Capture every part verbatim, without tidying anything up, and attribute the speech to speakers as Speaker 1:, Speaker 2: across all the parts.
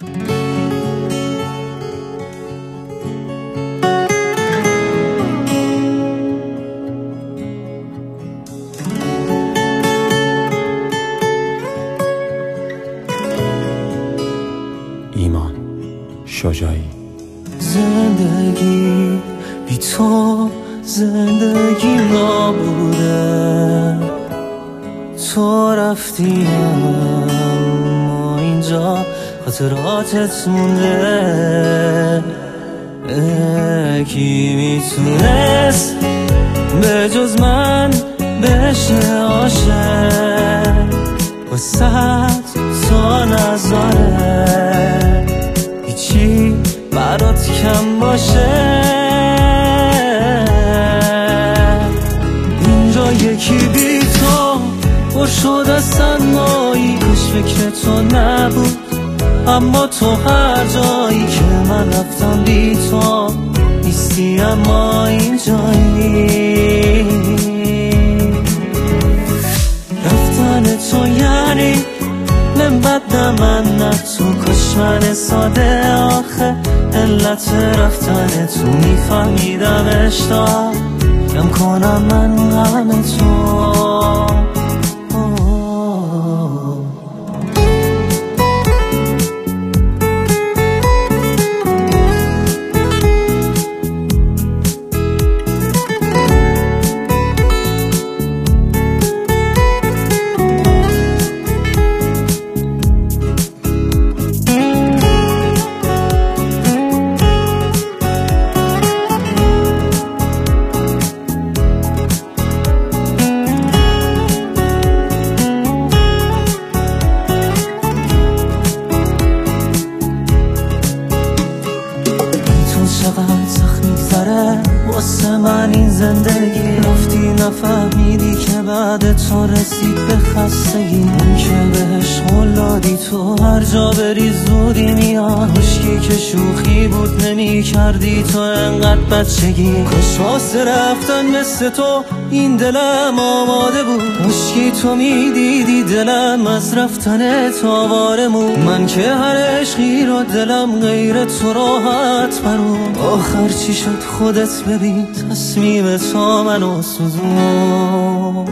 Speaker 1: ایمان شجاعی.
Speaker 2: زندگی بی تو زندگی نابوده، تو رفتی اما اینجا خاطراتت مونده. کی میتونست به جز من بشه عاشق، واسه تو نذاره هیچی برات کم باشه. اینجا یکی بی تو پر شد از تنهایی، کاش فکر تو نبود اما تو هر جایی که من رفتم بی تو نیستی، اما اینجایی. رفتن تو یعنی نبود من نه تو، کاش من ساده آخه علت رفتن تو میفهمیدم اشتاق کم کنم من غم تو. چقدر سخت میگذره واسه من این زندگی، رفتی نفهمیدی که بعد تو رسید به خستگی. اون که بهش قول دادی تو هر جا بری زودی میاد، مشکی که شوخی بود نمی کردی تو انقدر بچگی. کاش واسه رفتن مثل تو این دلم آماده بود، مشکی تو میدیدی دلم از رفتن تو آواره مون. من که هر عشقی رو دلم غیر تو راحت برون، آخر چی شد خودت ببین تصمیم تو منو سوزون.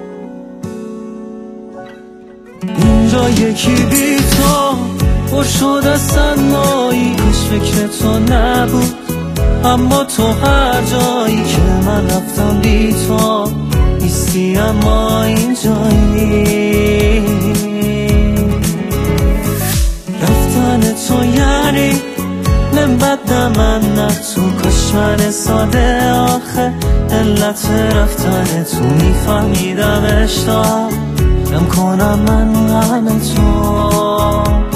Speaker 2: اینجا یکی بی تو پر شد از تنهایی، کاش فکر تو نبود اما تو هر جایی که من رفتم بی تو نیستی، اما اینجایی. رفتن تو یعنی نبود من نه تو، کاش من ساده آخه علت رفتن تو میفهمیدم اشتاق کم کنم من غم تو.